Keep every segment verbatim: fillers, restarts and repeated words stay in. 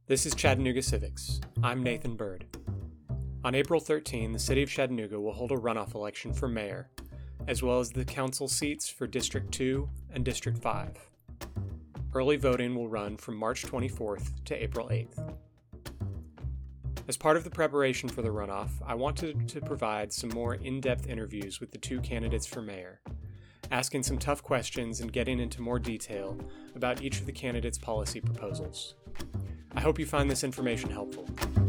This is Chattanooga Civics. I'm Nathan Bird. On April thirteenth, the City of Chattanooga will hold a runoff election for mayor, as well as the council seats for District two and District five. Early voting will run from March twenty-fourth to April eighth. As part of the preparation for the runoff, I wanted to provide some more in-depth interviews with the two candidates for mayor, asking some tough questions and getting into more detail about each of the candidates' policy proposals. I hope you find this information helpful.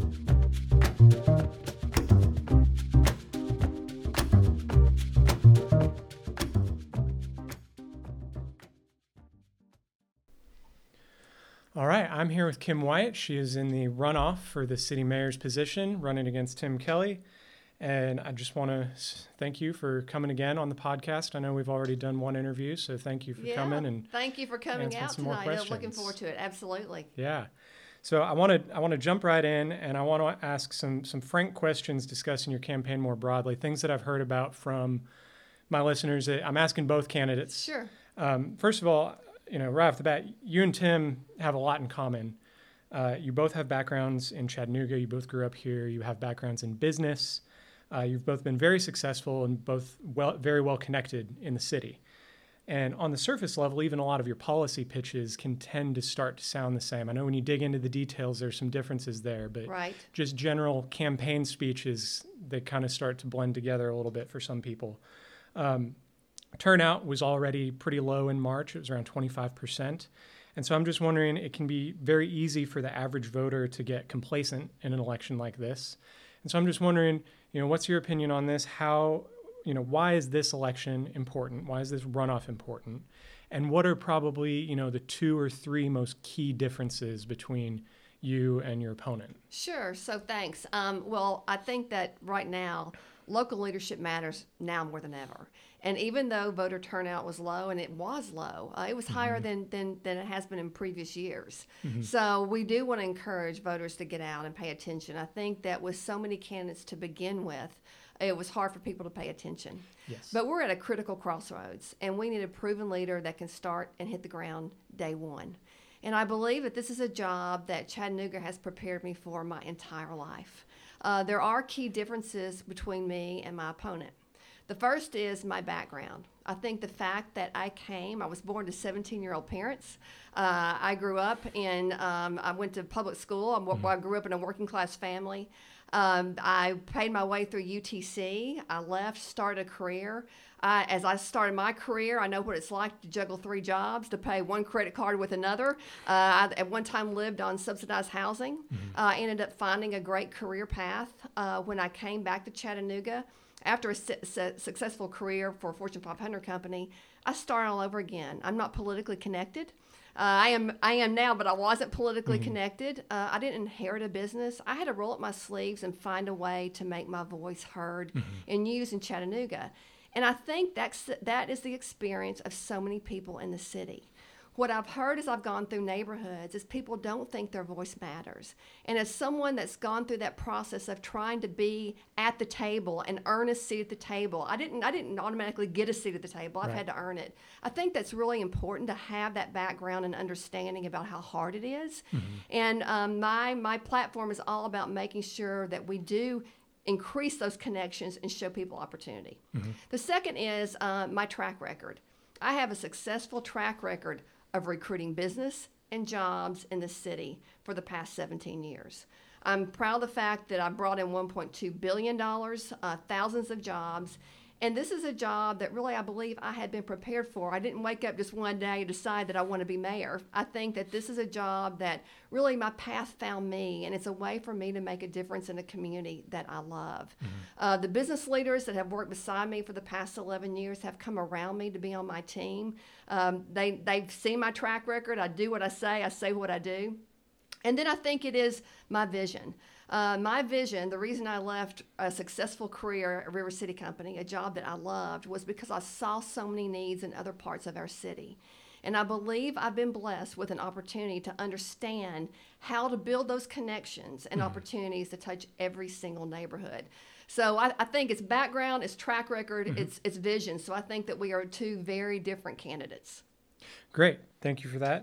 All right, I'm here with Kim White. She is in the runoff for the city mayor's position, running against Tim Kelly. And I just want to thank you for coming again on the podcast. I know we've already done one interview, so thank you for yeah, coming. And thank you for coming out tonight. I'm looking forward to it. Absolutely. Yeah. So I want to I want to jump right in, and I want to ask some some frank questions discussing your campaign more broadly, things that I've heard about from my listeners. I'm asking both candidates. Sure. Um, first of all, you know, right off the bat, you and Tim have a lot in common. Uh, you both have backgrounds in Chattanooga. You both grew up here. You have backgrounds in business. Uh, you've both been very successful and both well, very well connected in the city. And on the surface level, even a lot of your policy pitches can tend to start to sound the same. I know when you dig into the details, there's some differences there, but right. just general campaign speeches, they kind of start to blend together a little bit for some people. Um, turnout was already pretty low in March. It was around twenty-five percent. And so I'm just wondering, it can be very easy for the average voter to get complacent in an election like this. And so I'm just wondering, you know, what's your opinion on this? How, you know, why is this election important? Why is this runoff important? And what are probably, you know, the two or three most key differences between you and your opponent? Sure. So thanks. Um, well, I think that right now, local leadership matters now more than ever. And even though voter turnout was low, and it was low, uh, it was mm-hmm. higher than, than, than it has been in previous years. Mm-hmm. So we do want to encourage voters to get out and pay attention. I think that with so many candidates to begin with, it was hard for people to pay attention. Yes. But we're at a critical crossroads, and we need a proven leader that can start and hit the ground day one. And I believe that this is a job that Chattanooga has prepared me for my entire life. Uh, there are key differences between me and my opponent. The first is my background. I think the fact that I came, I was born to seventeen-year-old parents. Uh, I grew up in, um, I went to public school. I, mm-hmm. I grew up in a working-class family. Um, I paid my way through U T C. I left, started a career. Uh, as I started my career, I know what it's like to juggle three jobs, to pay one credit card with another. Uh, I at one time lived on subsidized housing. Mm-hmm. Uh, I ended up finding a great career path uh, when I came back to Chattanooga. After a su- su- successful career for a Fortune five hundred company, I started all over again. I'm not politically connected. Uh, I am I am now, but I wasn't politically mm-hmm. connected. Uh, I didn't inherit a business. I had to roll up my sleeves and find a way to make my voice heard mm-hmm. and used in Chattanooga. And I think that's that is the experience of so many people in the city. What I've heard as I've gone through neighborhoods is people don't think their voice matters. And as someone that's gone through that process of trying to be at the table and earn a seat at the table, I didn't I didn't automatically get a seat at the table. I've right. had to earn it. I think that's really important to have that background and understanding about how hard it is. Mm-hmm. And um, my my platform is all about making sure that we do increase those connections and show people opportunity. Mm-hmm. The second is uh, my track record. I have a successful track record of recruiting business and jobs in the city for the past seventeen years. I'm proud of the fact that I brought in one point two billion dollars, uh, thousands of jobs, and this is a job that really I believe I had been prepared for. I didn't wake up just one day and decide that I want to be mayor. I think that this is a job that really my path found me, and it's a way for me to make a difference in a community that I love. Mm-hmm. Uh, the business leaders that have worked beside me for the past eleven years have come around me to be on my team. Um, they, they've seen my track record. I do what I say. I say what I do. And then I think it is my vision. Uh, my vision, the reason I left a successful career at River City Company, a job that I loved, was because I saw so many needs in other parts of our city. And I believe I've been blessed with an opportunity to understand how to build those connections and mm-hmm. opportunities to touch every single neighborhood. So I, I think it's background, it's track record, mm-hmm. it's it's vision. So I think that we are two very different candidates. Great. Thank you for that.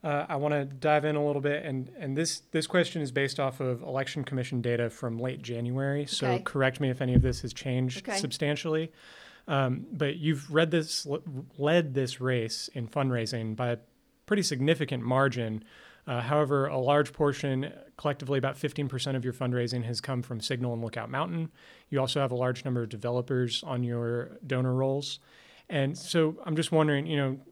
Uh, I want to dive in a little bit, and, and this, this question is based off of Election Commission data from late January, so Okay. correct me if any of this has changed Okay. substantially. Um, but you've read this, led this race in fundraising by a pretty significant margin. Uh, however, a large portion, collectively about fifteen percent of your fundraising, has come from Signal and Lookout Mountain. You also have a large number of developers on your donor rolls. And so I'm just wondering, you know,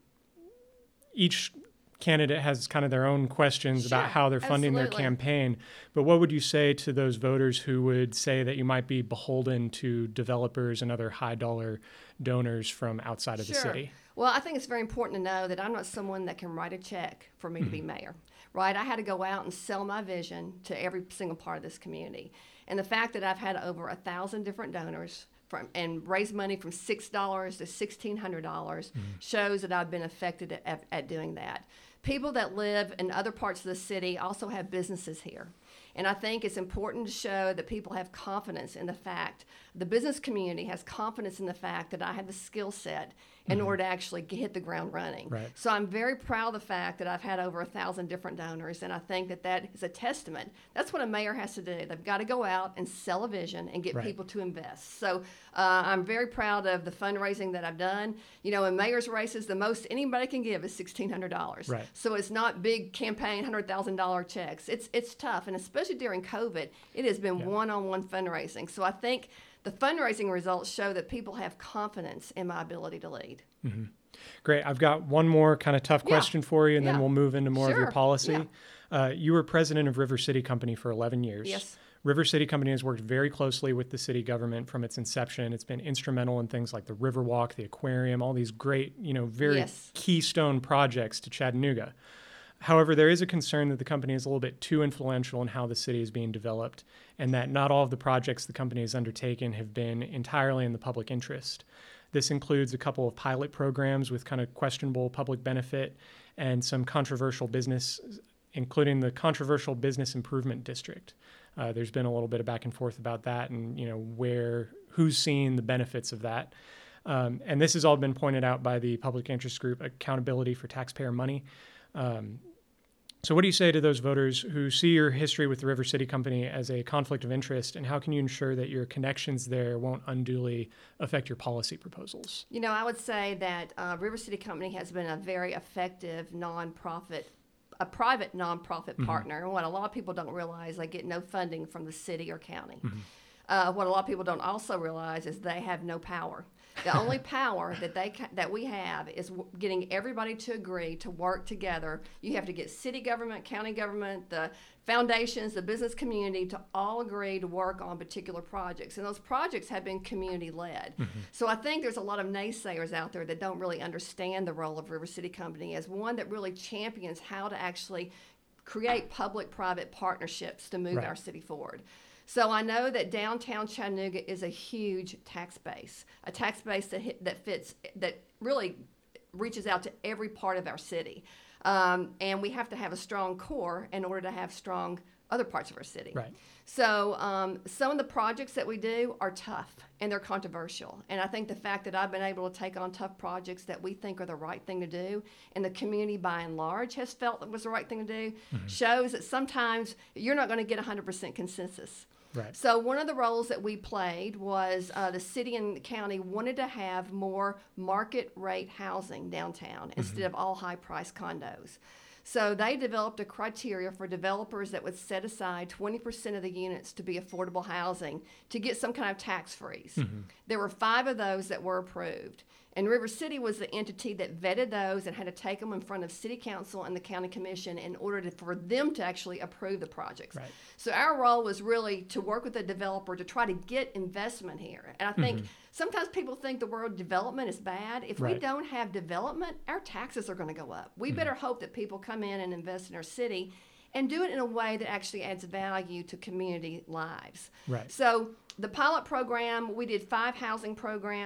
each candidate has kind of their own questions Sure, about how they're funding their absolutely. campaign. But what would you say to those voters who would say that you might be beholden to developers and other high dollar donors from outside of the Sure. city? Well, I think it's very important to know that I'm not someone that can write a check for me to be mayor, right? I had to go out and sell my vision to every single part of this community. And the fact that I've had over a thousand different donors from, and raised money from six dollars to sixteen hundred dollars shows that I've been effective at, at doing that. People that live in other parts of the city also have businesses here. And I think it's important to show that people have confidence in the fact, the business community has confidence in the fact that I have the skill set in order to actually get- hit the ground running. Right. So I'm very proud of the fact that I've had over a thousand different donors, and I think that that is a testament. That's what a mayor has to do. They've got to go out and sell a vision and get Right. people to invest. So uh, I'm very proud of the fundraising that I've done. You know, in mayor's races, the most anybody can give is sixteen hundred dollars. Right. So it's not big campaign one hundred thousand dollars checks. It's it's tough, and especially during COVID, it has been Yeah. one-on-one fundraising. So I think the fundraising results show that people have confidence in my ability to lead. Great. I've got one more kind of tough Yeah. question for you, and then Yeah. we'll move into more of your Sure. policy. Yeah. Uh, you were president of River City Company for eleven years. Yes. River City Company has worked very closely with the city government from its inception. It's been instrumental in things like the Riverwalk, the aquarium, all these great, you know, very Yes. keystone projects to Chattanooga. However, there is a concern that the company is a little bit too influential in how the city is being developed, and that not all of the projects the company has undertaken have been entirely in the public interest. This includes a couple of pilot programs with kind of questionable public benefit and some controversial business, including the controversial business improvement district. Uh, there's been a little bit of back and forth about that, and you know where who's seeing the benefits of that. Um, and this has all been pointed out by the public interest group Accountability for Taxpayer Money. Um, So what do you say to those voters who see your history with the River City Company as a conflict of interest, and how can you ensure that your connections there won't unduly affect your policy proposals? You know, I would say that uh, River City Company has been a very effective nonprofit, a private nonprofit partner. And what a lot of people don't realize, they get no funding from the city or county. Uh, what a lot of people don't also realize is they have no power. The only power that they ca- that we have is w- getting everybody to agree to work together. You have to get city government, county government, the foundations, the business community to all agree to work on particular projects. And those projects have been community led. So I think there's a lot of naysayers out there that don't really understand the role of River City Company as one that really champions how to actually create public-private partnerships to move Right. our city forward. So I know that downtown Chattanooga is a huge tax base, a tax base that hit, that fits, that really reaches out to every part of our city. Um, and we have to have a strong core in order to have strong other parts of our city. Right. So um, some of the projects that we do are tough and they're controversial. And I think the fact that I've been able to take on tough projects that we think are the right thing to do, and the community by and large has felt that was the right thing to do, shows that sometimes you're not going to get one hundred percent consensus. Right. So one of the roles that we played was uh, the city and the county wanted to have more market rate housing downtown instead of all high price condos. So they developed a criteria for developers that would set aside twenty percent of the units to be affordable housing to get some kind of tax freeze. There were five of those that were approved. And River City was the entity that vetted those and had to take them in front of City Council and the County Commission in order to, for them to actually approve the projects. Right. So our role was really to work with the developer to try to get investment here. And I think sometimes people think the word development is bad. If we Right. don't have development, our taxes are going to go up. We better hope that people come in and invest in our city and do it in a way that actually adds value to community lives. Right. So the pilot program, we did five housing program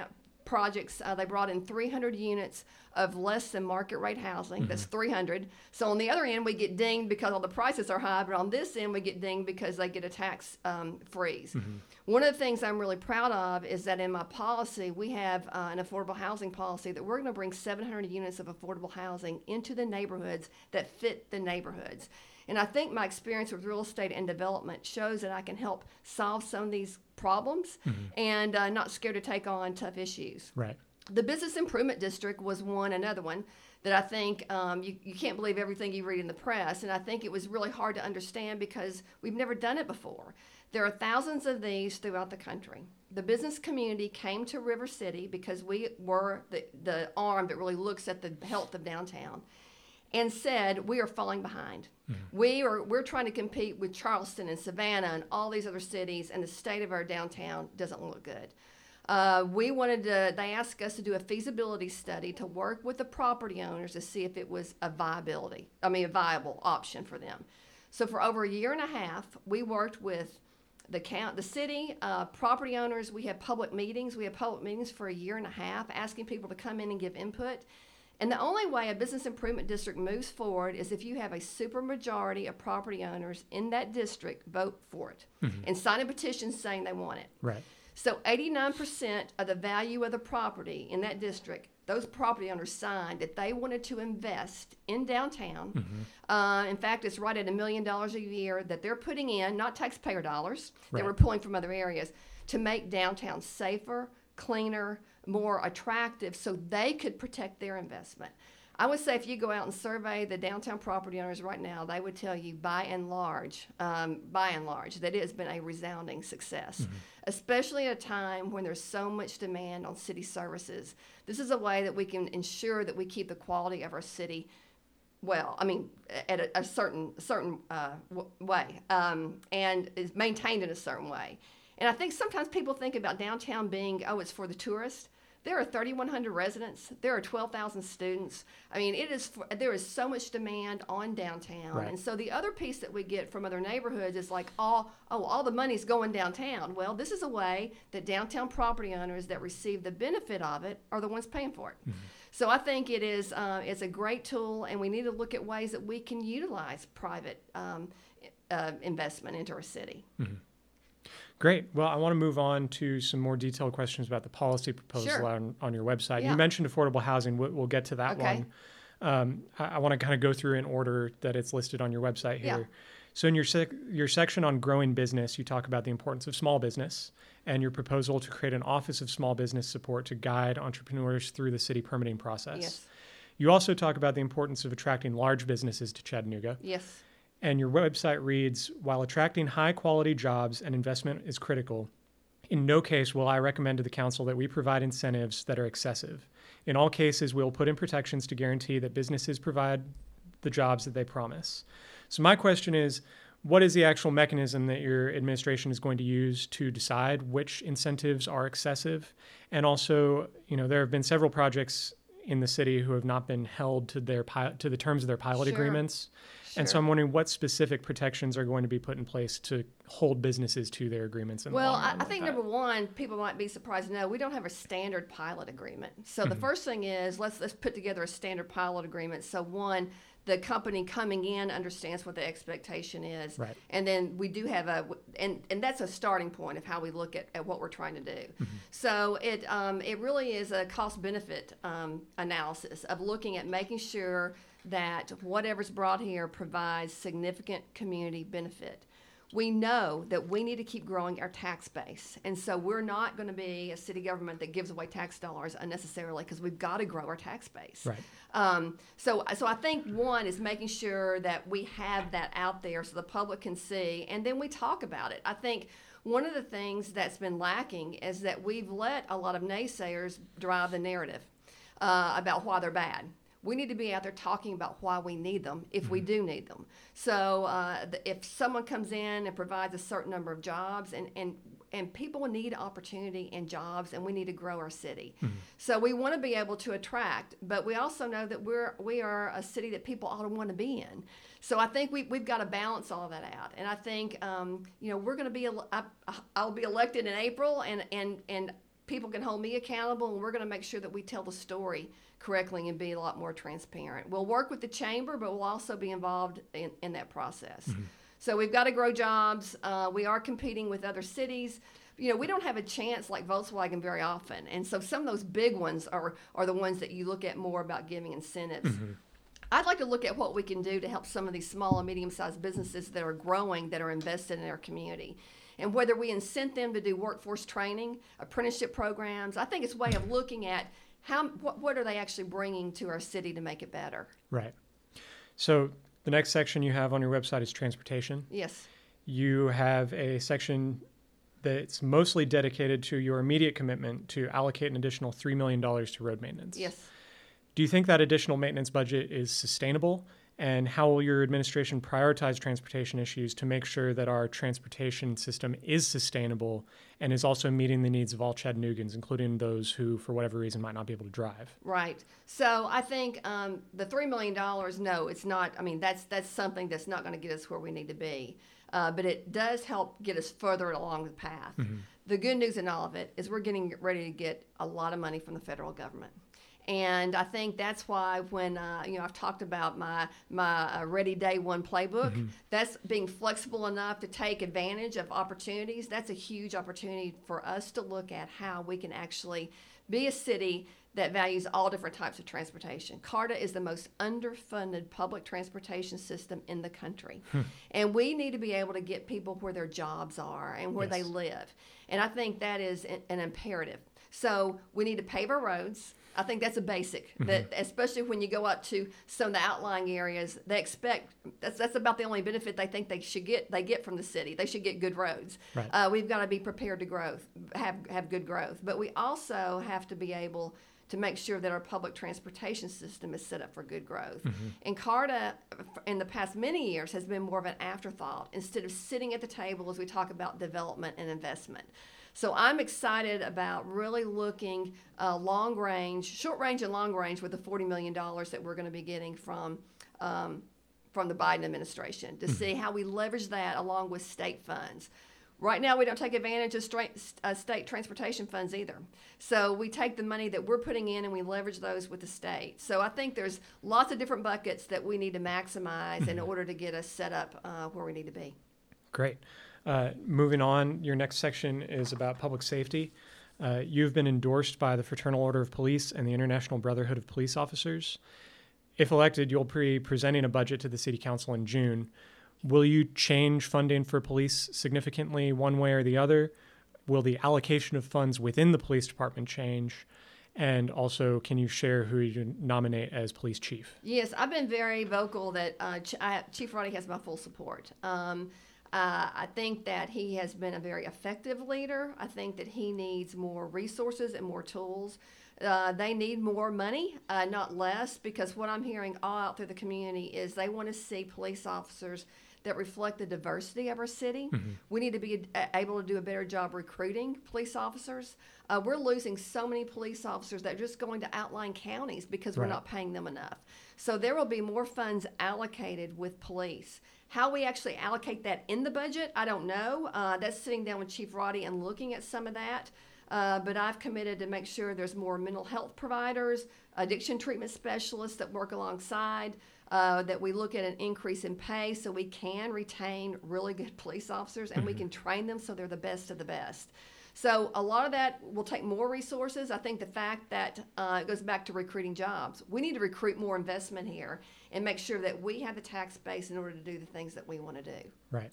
projects. Uh, they brought in three hundred units of less than market rate housing. Mm-hmm. That's three hundred. So on the other end, we get dinged because all the prices are high, but on this end, we get dinged because they get a tax um, freeze. Mm-hmm. One of the things I'm really proud of is that in my policy, we have uh, an affordable housing policy that we're going to bring seven hundred units of affordable housing into the neighborhoods that fit the neighborhoods. And I think my experience with real estate and development shows that I can help solve some of these problems mm-hmm. and uh, not scared to take on tough issues. Right. The Business Improvement District was one, another one that I think um, you, you can't believe everything you read in the press. And I think it was really hard to understand because we've never done it before. There are thousands of these throughout the country. The business community came to River City because we were the, the arm that really looks at the health of downtown, and said we are falling behind. Mm-hmm. We are we're trying to compete with Charleston and Savannah and all these other cities, and the state of our downtown doesn't look good. Uh, we wanted to. They asked us to do a feasibility study to work with the property owners to see if it was a viability. I mean, a viable option for them. So for over a year and a half, we worked with the count, the city, uh, property owners. We had public meetings. We had public meetings for a year and a half, asking people to come in and give input. And the only way a business improvement district moves forward is if you have a supermajority of property owners in that district vote for it mm-hmm. and sign a petition saying they want it. Right. So eighty-nine percent of the value of the property in that district, those property owners signed that they wanted to invest in downtown. Mm-hmm. Uh, in fact, it's right at a million dollars a year that they're putting in, not taxpayer dollars right. that we're pulling from other areas, to make downtown safer, cleaner, more attractive so they could protect their investment. I would say if you go out and survey the downtown property owners right now, they would tell you by and large, um, by and large, that it has been a resounding success, mm-hmm. especially at a time when there's so much demand on city services. This is a way that we can ensure that we keep the quality of our city well, I mean, at a, a certain certain uh, w- way, um, and is maintained in a certain way. And I think sometimes people think about downtown being, oh, it's for the tourist. There are thirty-one hundred residents. There are twelve thousand students. I mean, it is for, there is so much demand on downtown. Right. And so the other piece that we get from other neighborhoods is like, all, oh, all the money's going downtown. Well, this is a way that downtown property owners that receive the benefit of it are the ones paying for it. Mm-hmm. So I think it is uh, it's a great tool, and we need to look at ways that we can utilize private um, uh, investment into our city. Mm-hmm. Great. Well, I want to move on to some more detailed questions about the policy proposal sure. on, on your website. Yeah. You mentioned affordable housing. We'll, we'll get to that okay. one. Um, I, I want to kind of go through in order that it's listed on your website here. Yeah. So in your sec- your section on growing business, you talk about the importance of small business and your proposal to create an Office of Small Business Support to guide entrepreneurs through the city permitting process. Yes. You also talk about the importance of attracting large businesses to Chattanooga. Yes. And your website reads, while attracting high-quality jobs and investment is critical, in no case will I recommend to the council that we provide incentives that are excessive. In all cases, we will put in protections to guarantee that businesses provide the jobs that they promise. So my question is, what is the actual mechanism that your administration is going to use to decide which incentives are excessive? And also, you know, there have been several projects in the city who have not been held to their pi- to the terms of their pilot Sure. agreements. Sure. And so I'm wondering what specific protections are going to be put in place to hold businesses to their agreements. In well, the long I, run I like think that. number one, people might be surprised to know we don't have a standard pilot agreement. So Mm-hmm. the first thing is let's let's put together a standard pilot agreement. So one, the company coming in understands what the expectation is, Right. and then we do have a and and that's a starting point of how we look at, at what we're trying to do. Mm-hmm. So it um, it really is a cost benefit um, analysis of looking at making sure that whatever's brought here provides significant community benefit. We know that we need to keep growing our tax base. And so we're not going to be a city government that gives away tax dollars unnecessarily because we've got to grow our tax base. Right. Um, so, so I think one is making sure that we have that out there so the public can see, and then we talk about it. I think one of the things that's been lacking is that we've let a lot of naysayers drive the narrative uh, about why they're bad. We need to be out there talking about why we need them, if mm-hmm. we do need them. So uh, the, if someone comes in and provides a certain number of jobs, and, and, and people need opportunity and jobs, and we need to grow our city. Mm-hmm. So we want to be able to attract, but we also know that we're, we are a city that people ought to want to be in. So I think we, we've got to balance all of that out. And I think, um, you know, we're going to be, I, I'll be elected in April, and, and, and people can hold me accountable, and we're going to make sure that we tell the story correctly and be a lot more transparent. We'll work with the chamber, but we'll also be involved in, in that process. Mm-hmm. So we've got to grow jobs. Uh, we are competing with other cities. You know, we don't have a chance like Volkswagen very often. And so some of those big ones are, are the ones that you look at more about giving incentives. Mm-hmm. I'd like to look at what we can do to help some of these small and medium-sized businesses that are growing, that are invested in our community. And whether we incent them to do workforce training, apprenticeship programs, I think it's a way of looking at how what, what are they actually bringing to our city to make it better. Right. So the next section you have on your website is transportation. Yes. You have a section that's mostly dedicated to your immediate commitment to allocate an additional three million dollars to road maintenance. Yes. Do you think that additional maintenance budget is sustainable? And how will your administration prioritize transportation issues to make sure that our transportation system is sustainable and is also meeting the needs of all Chattanooggans, including those who, for whatever reason, might not be able to drive? Right. So I think um, the three million dollars, no, it's not. I mean, that's that's something that's not going to get us where we need to be. Uh, but it does help get us further along the path. Mm-hmm. The good news in all of it is we're getting ready to get a lot of money from the federal government. And I think that's why when, uh, you know, I've talked about my my uh, Ready Day One playbook, mm-hmm. that's being flexible enough to take advantage of opportunities. That's a huge opportunity for us to look at how we can actually be a city that values all different types of transportation. CARTA is the most underfunded public transportation system in the country. Hmm. And we need to be able to get people where their jobs are and where yes. they live. And I think that is an imperative. So we need to pave our roads. I think that's a basic, mm-hmm. that especially when you go out to some of the outlying areas, they expect, that's that's about the only benefit they think they should get, they get from the city. They should get good roads. Right. Uh, we've got to be prepared to growth, have, have good growth. But we also have to be able to make sure that our public transportation system is set up for good growth. Mm-hmm. And CARTA, in the past many years, has been more of an afterthought instead of sitting at the table as we talk about development and investment. So I'm excited about really looking uh, long range, short range and long range with the forty million dollars that we're going to be getting from um, from the Biden administration to mm-hmm. see how we leverage that along with state funds. Right now, we don't take advantage of straight, uh, state transportation funds either. So we take the money that we're putting in and we leverage those with the state. So I think there's lots of different buckets that we need to maximize mm-hmm. in order to get us set up uh, where we need to be. Great. Uh, moving on, your next section is about public safety. Uh, you've been endorsed by the Fraternal Order of Police and the International Brotherhood of Police Officers. If elected, you'll be presenting a budget to the City Council in June. Will you change funding for police significantly one way or the other? Will the allocation of funds within the police department change? And also, can you share who you nominate as police chief? Yes, I've been very vocal that uh, Ch- I, Chief Roddy has my full support. Um, Uh, I think that he has been a very effective leader. I think that he needs more resources and more tools. Uh, they need more money, uh, not less, because what I'm hearing all out through the community is they want to see police officers that reflect the diversity of our city. Mm-hmm. We need to be able to do a better job recruiting police officers. Uh, we're losing so many police officers that are just going to outlying counties because we're right. not paying them enough. So there will be more funds allocated with police. How we actually allocate that in the budget, I don't know. Uh, that's sitting down with Chief Roddy and looking at some of that. Uh, but I've committed to make sure there's more mental health providers, addiction treatment specialists that work alongside, uh, that we look at an increase in pay so we can retain really good police officers and mm-hmm. we can train them so they're the best of the best. So a lot of that will take more resources. I think the fact that uh, it goes back to recruiting jobs. We need to recruit more investment here and make sure that we have the tax base in order to do the things that we want to do. Right.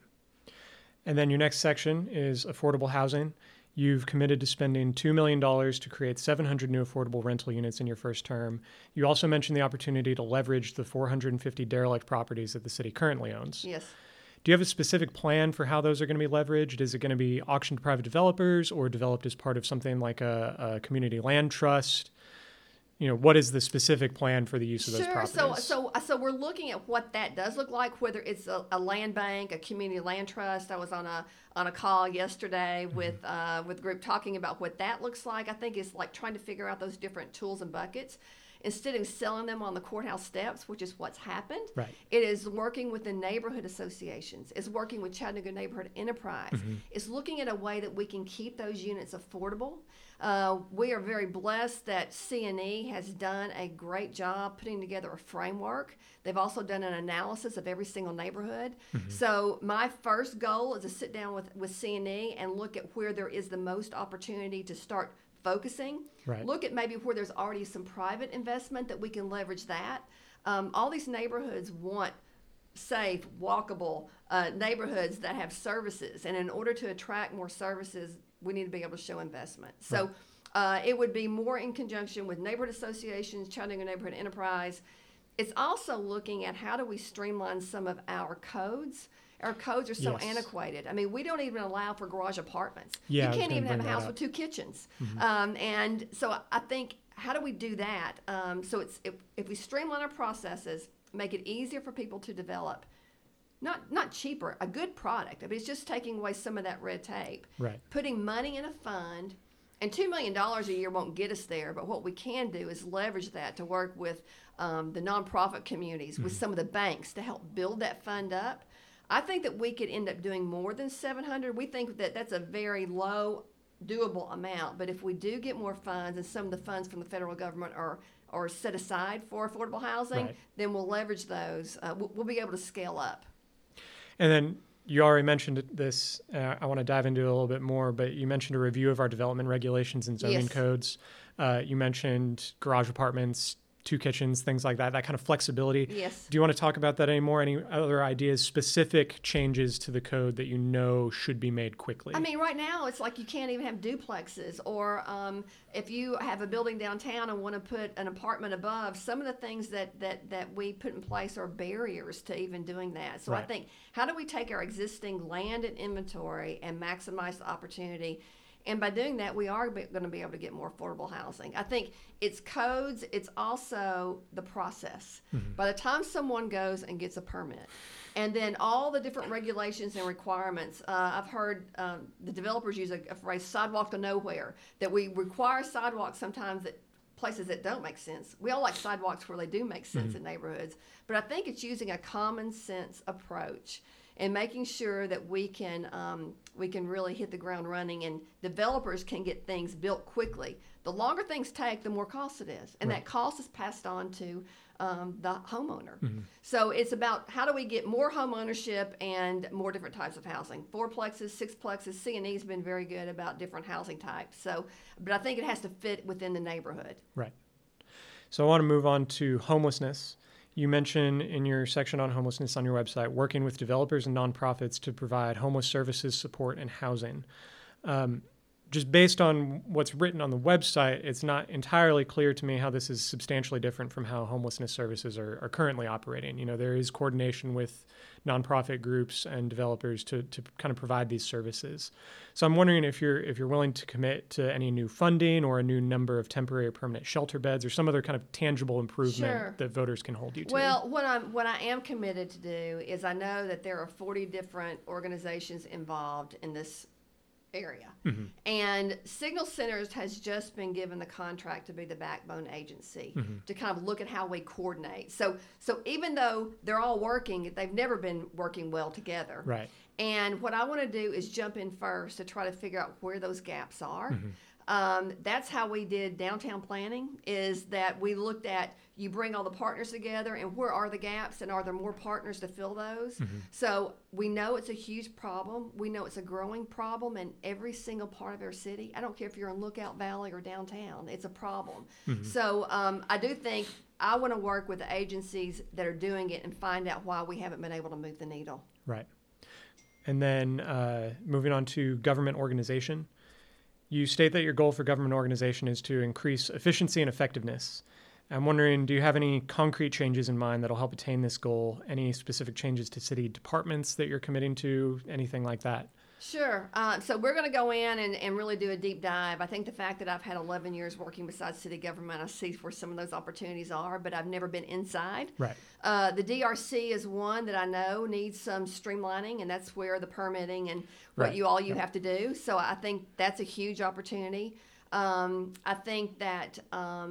And then your next section is affordable housing. You've committed to spending two million dollars to create seven hundred new affordable rental units in your first term. You also mentioned the opportunity to leverage the four hundred fifty derelict properties that the city currently owns. Yes. Do you have a specific plan for how those are going to be leveraged? Is it going to be auctioned to private developers or developed as part of something like a, a community land trust? You know, what is the specific plan for the use of those sure. properties? So, so, so we're looking at what that does look like, whether it's a, a land bank, a community land trust. I was on a on a call yesterday mm-hmm. with uh, with a group talking about what that looks like. I think it's like trying to figure out those different tools and buckets. Instead of selling them on the courthouse steps, which is what's happened, right. it is working with the neighborhood associations. It's working with Chattanooga Neighborhood Enterprise. Mm-hmm. It's looking at a way that we can keep those units affordable. Uh, we are very blessed that C and E has done a great job putting together a framework. They've also done an analysis of every single neighborhood. Mm-hmm. So my first goal is to sit down with, with C and E and look at where there is the most opportunity to start focusing. Right. Look at maybe where there's already some private investment that we can leverage that. Um, all these neighborhoods want safe, walkable uh, neighborhoods that have services. And in order to attract more services, we need to be able to show investment. So uh, it would be more in conjunction with neighborhood associations, Chattanooga Neighborhood Enterprise. It's also looking at how do we streamline some of our codes. Our codes are so yes. antiquated. I mean, we don't even allow for garage apartments. Yeah, you can't even have a house up. with two kitchens. Mm-hmm. Um, and so I think, how do we do that? Um, so it's if, if we streamline our processes, make it easier for people to develop, not not cheaper, a good product. I mean, it's just taking away some of that red tape. Right. Putting money in a fund, and two million dollars a year won't get us there, but what we can do is leverage that to work with um, the nonprofit communities, mm-hmm. with some of the banks to help build that fund up. I think that we could end up doing more than seven hundred. We think that that's a very low, doable amount. But if we do get more funds, and some of the funds from the federal government are, are set aside for affordable housing, right. then we'll leverage those. Uh, we'll, we'll be able to scale up. And then you already mentioned this. Uh, I want to dive into it a little bit more, but you mentioned a review of our development regulations and zoning yes. codes. Uh, you mentioned garage apartments, two kitchens, things like that, that kind of flexibility. Yes. Do you want to talk about that anymore? Any other ideas, specific changes to the code that you know should be made quickly? I mean, right now, it's like you can't even have duplexes. Or um, if you have a building downtown and want to put an apartment above, some of the things that, that, that we put in place are barriers to even doing that. So right. I think, how do we take our existing land and inventory and maximize the opportunity? And by doing that, we are going to be able to get more affordable housing. I think it's codes. It's also the process. Mm-hmm. By the time someone goes and gets a permit, and then all the different regulations and requirements, uh, I've heard um, the developers use a, a phrase, sidewalk to nowhere, that we require sidewalks sometimes at places that don't make sense. We all like sidewalks where they do make sense mm-hmm. in neighborhoods. But I think it's using a common sense approach and making sure that we can um, we can really hit the ground running, and developers can get things built quickly. The longer things take, the more cost it is, and right. that cost is passed on to um, the homeowner. Mm-hmm. So it's about how do we get more home ownership and more different types of housing. Fourplexes, sixplexes, C and E's been very good about different housing types. So, but I think it has to fit within the neighborhood. Right. So I want to move on to homelessness. You mentioned in your section on homelessness on your website, working with developers and nonprofits to provide homeless services, support, and housing. Um, just based on what's written on the website, it's not entirely clear to me how this is substantially different from how homelessness services are, are currently operating. You know, there is coordination with nonprofit groups and developers to, to kind of provide these services. So I'm wondering if you're if you're willing to commit to any new funding or a new number of temporary or permanent shelter beds or some other kind of tangible improvement sure. that voters can hold you to. Well, what I'm what I am committed to do is I know that there are forty different organizations involved in this area. Mm-hmm. And Signal Centers has just been given the contract to be the backbone agency mm-hmm. to kind of look at how we coordinate. So so even though they're all working, they've never been working well together. Right. And what I want to do is jump in first to try to figure out where those gaps are. Mm-hmm. Um, that's how we did downtown planning, is that we looked at, you bring all the partners together and where are the gaps and are there more partners to fill those? Mm-hmm. So we know it's a huge problem. We know it's a growing problem in every single part of our city. I don't care if you're in Lookout Valley or downtown, it's a problem. Mm-hmm. So um, I do think I want to work with the agencies that are doing it and find out why we haven't been able to move the needle. Right. And then uh, moving on to government organization. You state that your goal for government organization is to increase efficiency and effectiveness. I'm wondering, do you have any concrete changes in mind that'll help attain this goal? Any specific changes to city departments that you're committing to? Anything like that? Sure. Uh, so we're going to go in and, and really do a deep dive. I think the fact that I've had eleven years working beside city government, I see where some of those opportunities are, but I've never been inside. Right. Uh, the D R C is one that I know needs some streamlining, and that's where the permitting and what right. you all you yep. have to do. So I think that's a huge opportunity. Um, I think that um,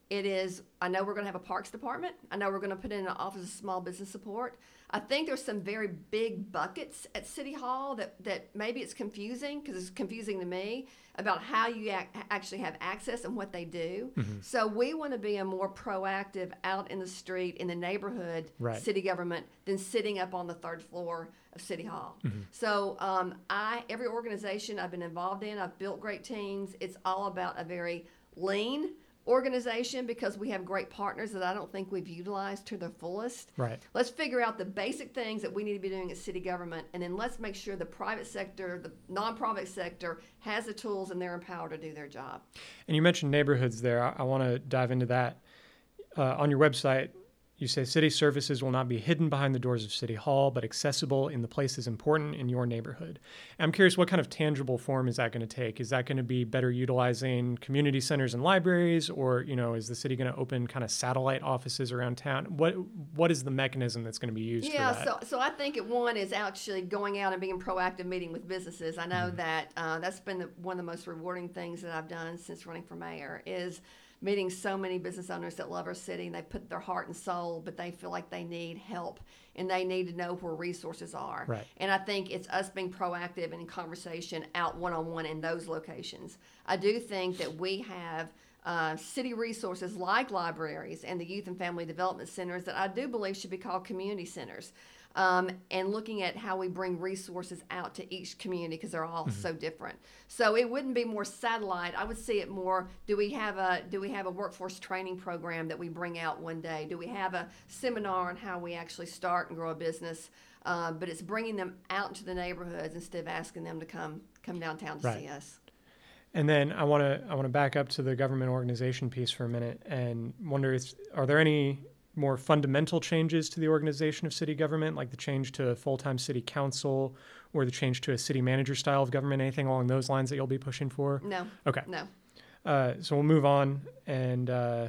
It is, I know we're going to have a parks department. I know we're going to put in an office of small business support. I think there's some very big buckets at City Hall that, that maybe it's confusing, because it's confusing to me, about how you ac- actually have access and what they do. Mm-hmm. So we want to be a more proactive out in the street, in the neighborhood, right. city government than sitting up on the third floor of City Hall. Mm-hmm. So um, I, every organization I've been involved in, I've built great teams. It's all about a very lean organization, because we have great partners that I don't think we've utilized to their fullest. Right. Let's figure out the basic things that we need to be doing at city government, and then let's make sure the private sector, the nonprofit sector, has the tools and they're empowered to do their job. And you mentioned neighborhoods there. I, I want to dive into that. Uh, on your website, you say city services will not be hidden behind the doors of City Hall, but accessible in the places important in your neighborhood. I'm curious, what kind of tangible form is that going to take? Is that going to be better utilizing community centers and libraries, or, you know, is the city going to open kind of satellite offices around town? What What is the mechanism that's going to be used yeah, for that? so so I think it, one is actually going out and being proactive, meeting with businesses. I know mm-hmm. that uh, that's been the, one of the most rewarding things that I've done since running for mayor, is meeting so many business owners that love our city, and they put their heart and soul, but they feel like they need help and they need to know where resources are. Right. And I think it's us being proactive and in conversation out one-on-one in those locations. I do think that we have uh, city resources like libraries and the youth and family development centers that I do believe should be called community centers. Um, and looking at how we bring resources out to each community, because they're all mm-hmm. so different. So it wouldn't be more satellite. I would see it more, do we have a do we have a workforce training program that we bring out one day? Do we have a seminar on how we actually start and grow a business? Uh, but it's bringing them out into the neighborhoods instead of asking them to come come downtown to right. see us. And then I want to I want to back up to the government organization piece for a minute and wonder, if, are there any more fundamental changes to the organization of city government, like the change to a full-time city council or the change to a city manager style of government, anything along those lines that you'll be pushing for? No. Okay. No. Uh, so we'll move on. And uh,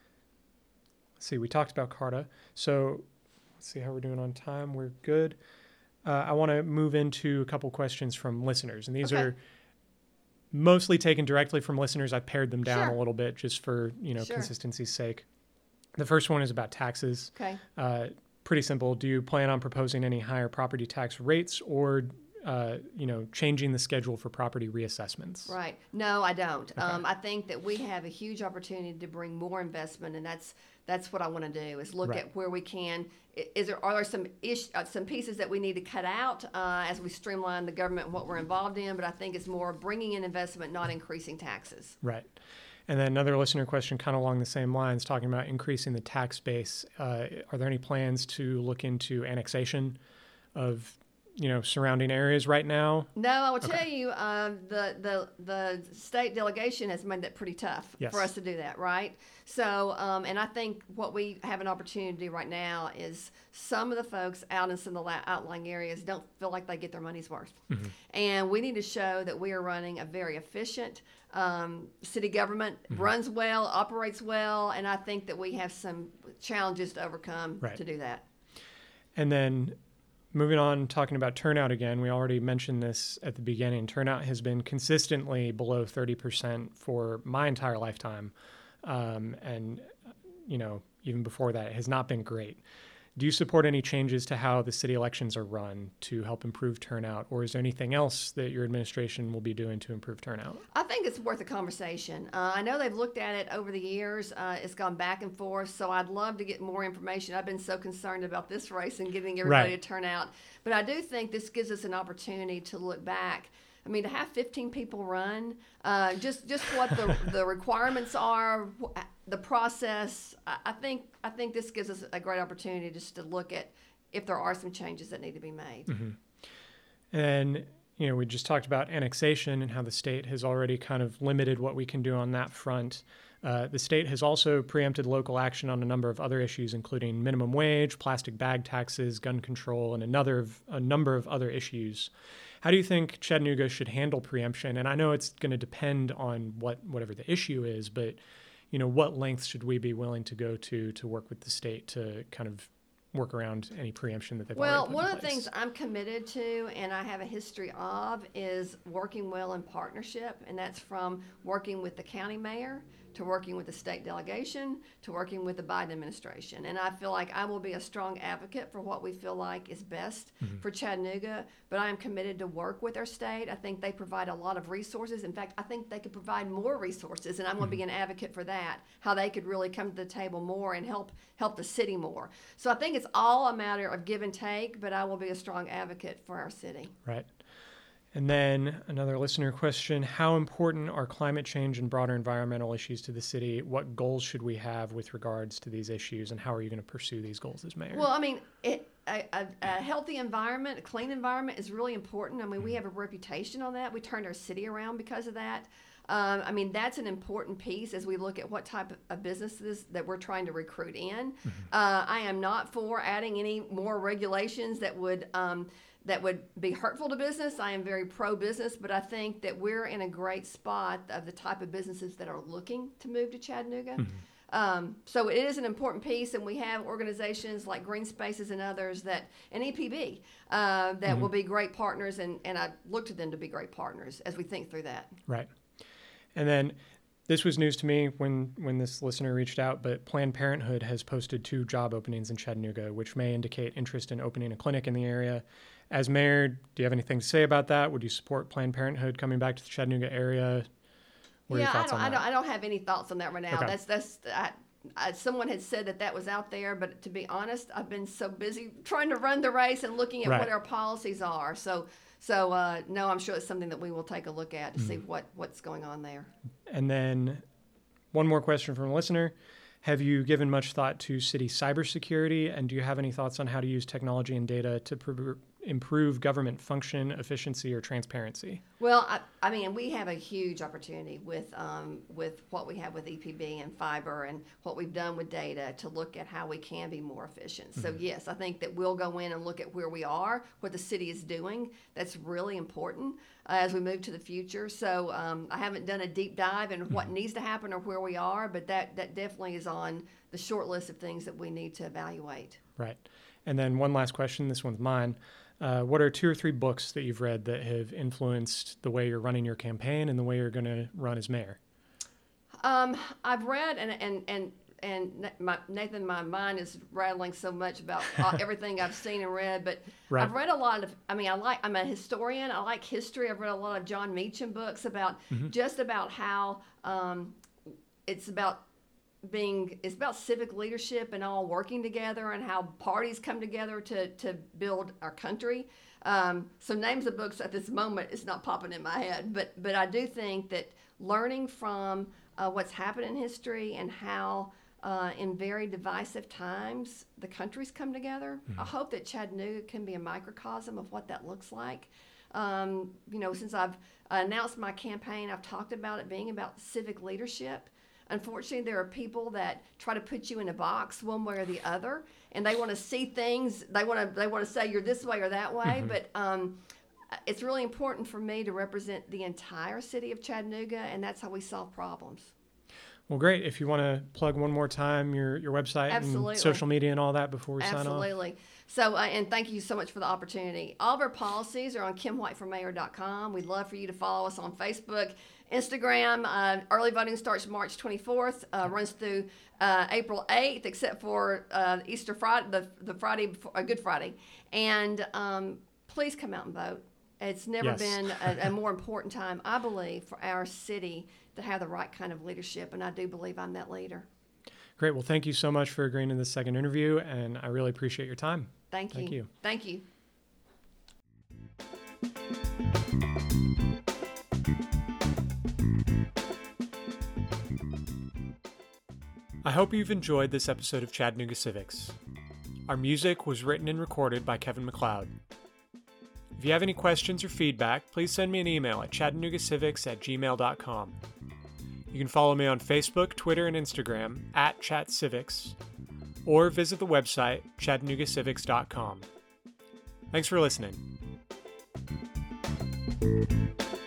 let's see, we talked about CARTA. So let's see how we're doing on time. We're good. Uh, I want to move into a couple questions from listeners. And these okay. are mostly taken directly from listeners. I've pared them down sure. a little bit just for, you know, sure. consistency's sake. The first one is about taxes. Okay. Uh, pretty simple. Do you plan on proposing any higher property tax rates, or, uh, you know, changing the schedule for property reassessments? Right. No, I don't. Okay. Um, I think that we have a huge opportunity to bring more investment, and that's that's what I want to do. Is look right. at where we can. Is there are there some ish, uh, some pieces that we need to cut out uh, as we streamline the government and what we're involved in? But I think it's more bringing in investment, not increasing taxes. Right. And then another listener question kind of along the same lines, talking about increasing the tax base. Uh, are there any plans to look into annexation of, you know, surrounding areas right now? No, I will okay. tell you, uh, the, the the state delegation has made that pretty tough yes. for us to do that, right? So, um, and I think what we have an opportunity to do right now is some of the folks out in some of the outlying areas don't feel like they get their money's worth. Mm-hmm. And we need to show that we are running a very efficient um, city government, mm-hmm. runs well, operates well, and I think that we have some challenges to overcome right. to do that. And then moving on, talking about turnout again, we already mentioned this at the beginning. Turnout has been consistently below thirty percent for my entire lifetime. Um, and, you know, even before that, it has not been great. Do you support any changes to how the city elections are run to help improve turnout, or is there anything else that your administration will be doing to improve turnout? I think it's worth a conversation. Uh, I know they've looked at it over the years. Uh, it's gone back and forth, so I'd love to get more information. I've been so concerned about this race and getting everybody right. to turn out. But I do think this gives us an opportunity to look back. I mean, to have fifteen people run, uh, just just what the the requirements are, the process. I, I think I think this gives us a great opportunity just to look at if there are some changes that need to be made. Mm-hmm. And you know, we just talked about annexation and how the state has already kind of limited what we can do on that front. Uh, the state has also preempted local action on a number of other issues, including minimum wage, plastic bag taxes, gun control, and another of, a number of other issues. How do you think Chattanooga should handle preemption? And I know it's going to depend on what whatever the issue is, but you know, what lengths should we be willing to go to to work with the state to kind of work around any preemption that they've well, already put one in of the place? things I'm committed to and I have a history of is working well in partnership, and that's from working with the county mayor to working with the state delegation, to working with the Biden administration. And I feel like I will be a strong advocate for what we feel like is best mm-hmm. for Chattanooga, but I am committed to work with our state. I think they provide a lot of resources. In fact, I think they could provide more resources, and I'm going to be an advocate for that, how they could really come to the table more and help help the city more. So I think it's all a matter of give and take, but I will be a strong advocate for our city. Right. And then another listener question, how important are climate change and broader environmental issues to the city? What goals should we have with regards to these issues, and how are you going to pursue these goals as mayor? Well, I mean, it, a, a, a healthy environment, a clean environment is really important. I mean, we have a reputation on that. We turned our city around because of that. Um, I mean, that's an important piece as we look at what type of businesses that we're trying to recruit in. Mm-hmm. Uh, I am not for adding any more regulations that would um, that would be hurtful to business. I am very pro-business, but I think that we're in a great spot of the type of businesses that are looking to move to Chattanooga. Mm-hmm. Um, so it is an important piece, and we have organizations like Green Spaces and others that, and E P B, uh, that mm-hmm. will be great partners, and, and I look to them to be great partners as we think through that. Right. And then this was news to me when, when this listener reached out, but Planned Parenthood has posted two job openings in Chattanooga, which may indicate interest in opening a clinic in the area. As mayor, do you have anything to say about that? Would you support Planned Parenthood coming back to the Chattanooga area? What yeah, are your thoughts I, don't, on I, that? don't, I don't have any thoughts on that right now. Okay. That's that's I, I, someone had said that that was out there, but to be honest, I've been so busy trying to run the race and looking at right. what our policies are. So, so uh, no, I'm sure it's something that we will take a look at to mm. see what, what's going on there. And then one more question from a listener. Have you given much thought to city cybersecurity, and do you have any thoughts on how to use technology and data to pr- improve government function, efficiency, or transparency? Well, I, I mean, we have a huge opportunity with um, with what we have with E P B and fiber and what we've done with data to look at how we can be more efficient. Mm-hmm. So yes, I think that we'll go in and look at where we are, what the city is doing. That's really important uh, as we move to the future. So um, I haven't done a deep dive in what mm-hmm. needs to happen or where we are, but that, that definitely is on the short list of things that we need to evaluate. Right. And then one last question, this one's mine. Uh, what are two or three books that you've read that have influenced the way you're running your campaign and the way you're going to run as mayor? Um, I've read, and and and and my, Nathan, my mind is rattling so much about all, everything I've seen and read, but right. I've read a lot of, I mean, I like, I'm a historian. I like history. I've read a lot of John Meacham books about mm-hmm. just about how um, it's about being it's about civic leadership and all working together, and how parties come together to to build our country. Um, so names of books at this moment is not popping in my head, but but I do think that learning from uh, what's happened in history and how uh, in very divisive times the countries come together. Mm-hmm. I hope that Chattanooga can be a microcosm of what that looks like. Um, you know, since I've announced my campaign, I've talked about it being about civic leadership. Unfortunately, there are people that try to put you in a box one way or the other, and they want to see things. They want to they want to say you're this way or that way. Mm-hmm. But um, it's really important for me to represent the entire city of Chattanooga, and that's how we solve problems. Well, great. If you want to plug one more time your your website Absolutely. and social media and all that before we Absolutely. sign off. Absolutely. So, uh, and thank you so much for the opportunity. All of our policies are on kim white for mayor dot com. We'd love for you to follow us on Facebook, Instagram. Uh, early voting starts March twenty-fourth, uh, runs through uh, April eighth, except for uh, Easter Friday, the, the Friday, before, uh, Good Friday. And um, please come out and vote. It's never yes. been a, a more important time, I believe, for our city to have the right kind of leadership, and I do believe I'm that leader. Great. Well, thank you so much for agreeing to this second interview, and I really appreciate your time. Thank you. Thank you. Thank you. I hope you've enjoyed this episode of Chattanooga Civics. Our music was written and recorded by Kevin MacLeod. If you have any questions or feedback, please send me an email at chattanooga civics at gmail dot com. You can follow me on Facebook, Twitter, and Instagram at ChatCivics, or visit the website chattanooga civics dot com. Thanks for listening.